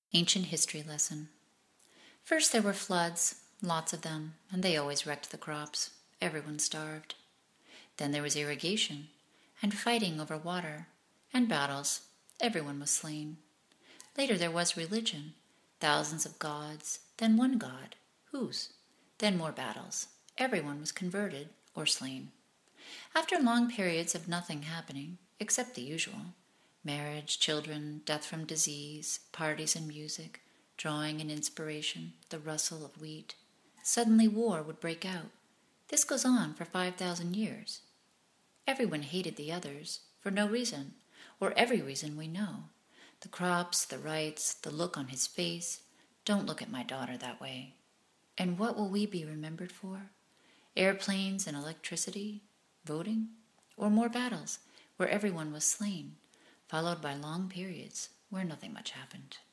Ancient history lesson. First there were floods, lots of them, and they always wrecked the crops. Everyone starved. Then there was irrigation, and fighting over water, and battles. Everyone was slain. Later there was religion, thousands of gods, then one god. Whose? Then more battles. Everyone was converted or slain. After long periods of nothing happening, except the usual, marriage, children, death from disease, parties and music, drawing and inspiration, the rustle of wheat, suddenly war would break out. This goes on for 5,000 years. Everyone hated the others, for no reason, or every reason we know. The crops, the rights, the look on his face. Don't look at my daughter that way. And what will we be remembered for? Airplanes and electricity? Voting? Or more battles, where everyone was slain, followed by long periods where nothing much happened.